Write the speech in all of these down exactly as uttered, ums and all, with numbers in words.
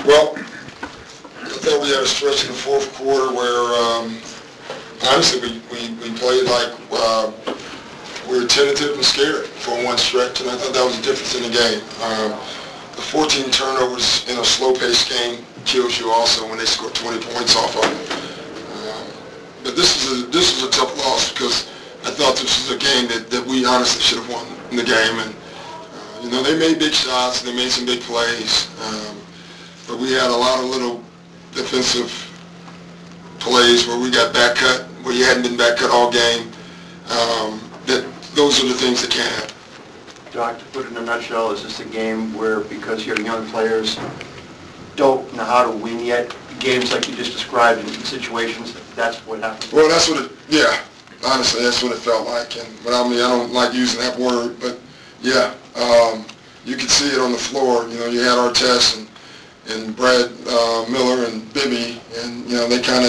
Well, I thought we had a stretch in the fourth quarter where, um, honestly, we, we, we played like uh, we were tentative and scared for one stretch, and I thought that was the difference in the game. Um, the fourteen turnovers in a slow-paced game kills you also when they score twenty points off of it. Um, but this is a this was a tough loss because I thought this was a game that, that we honestly should have won in the game. And uh, you know, they made big shots, they made some big plays, um, but we had a lot of little defensive plays where we got back cut, where you hadn't been back cut all game. Um, that those are the things that can't happen. Doc, to put it in a nutshell, is this a game where, because your young players don't know how to win yet, games like you just described in situations, that's what happened? Well, that's what it, yeah, honestly, that's what it felt like. And but I mean, I don't like using that word, but yeah, um, you could see it on the floor. You know, you had Artest and, and Brad uh, Miller and Bibby, and, you know, they kind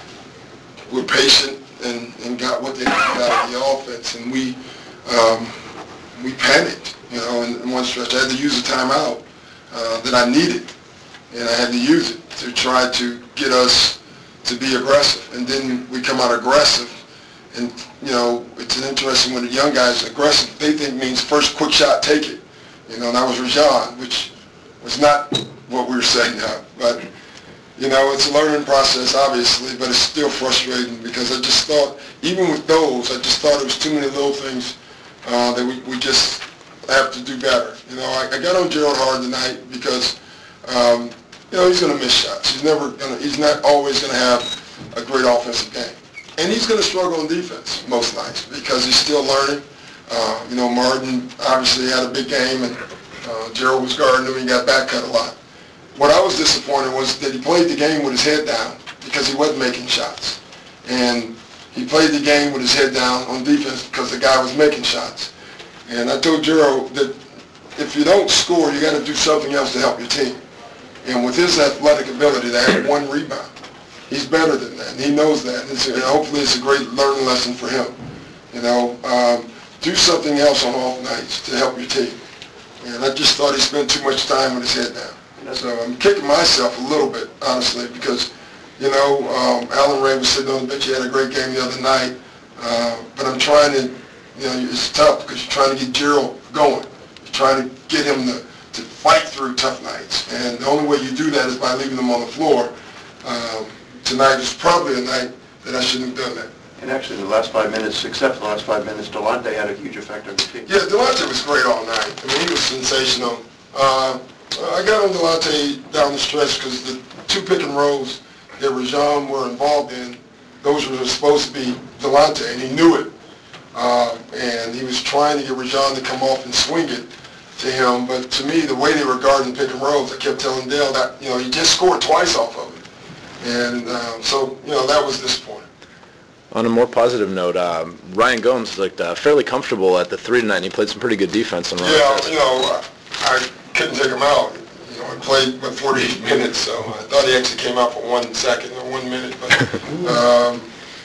of were patient and, and got what they needed out of the offense, and we, um, we panicked, you know, in, in one stretch. I had to use a timeout uh, that I needed, and I had to use it to try to get us to be aggressive. And then we come out aggressive, and, you know, it's an interesting when the young guys are aggressive, they think means first quick shot, take it. You know, and that was Rajon, which was not what we were setting up. But, you know, it's a learning process, obviously, but it's still frustrating because I just thought, even with those, I just thought it was too many little things Uh, that we, we just have to do better. You know, I, I got on Gerald hard tonight because, um, you know, he's going to miss shots. He's never going to, he's not always going to have a great offensive game. And he's going to struggle on defense most nights because he's still learning. Uh, you know, Martin obviously had a big game, and uh, Gerald was guarding him. He got back cut a lot. What I was disappointed was that he played the game with his head down because he wasn't making shots. And he played the game with his head down on defense because the guy was making shots. And I told Gerald that if you don't score, you got to do something else to help your team. And with his athletic ability to have one rebound, he's better than that. And he knows that. And, it's, and hopefully it's a great learning lesson for him. You know, um, do something else on off nights to help your team. And I just thought he spent too much time with his head down. So I'm kicking myself a little bit, honestly, because You know, um, Alan Ray was sitting on the bench. He had a great game the other night. Uh, but I'm trying to, you know, it's tough because you're trying to get Gerald going. You're trying to get him to, to fight through tough nights. And the only way you do that is by leaving him on the floor. Um, tonight is probably a night that I shouldn't have done that. And actually, the last five minutes, except for the last five minutes, Delonte had a huge effect on the team. Yeah, Delonte was great all night. I mean, he was sensational. Uh, I got on Delonte down the stretch because the two pick and rolls that Rajon were involved in, those were supposed to be Delonte, and he knew it. Uh, and he was trying to get Rajon to come off and swing it to him. But to me, the way they were guarding pick and rolls, I kept telling Dale that, you know, he just scored twice off of it. And um, so, you know, that was disappointing. On a more positive note, um, Ryan Gomes looked uh, fairly comfortable at the three tonight, and he played some pretty good defense on Ron Yeah, Artest. you know, I couldn't take him out. You know, he played about forty-eight minutes, so I thought he actually came out for one second or one minute. But um,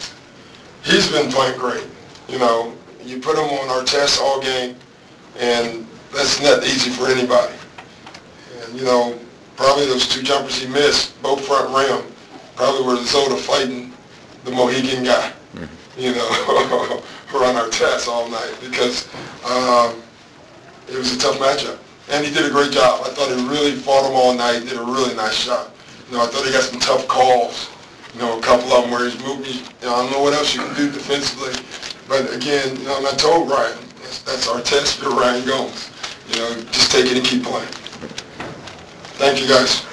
he's been playing great. You know, you put him on Artest all game, and that's not easy for anybody. And, you know, probably those two jumpers he missed, both front rim, probably were the result of fighting the Mohegan guy, mm-hmm. you know, run Artest all night because um, it was a tough matchup. And he did a great job. I thought he really fought him all night, did a really nice shot. You know, I thought he got some tough calls, you know, a couple of them where he's moving. You know, I don't know what else you can do defensively. But again, you know, and I told Ryan, that's, that's Artest for Ryan Gomes. You know, just take it and keep playing. Thank you, guys.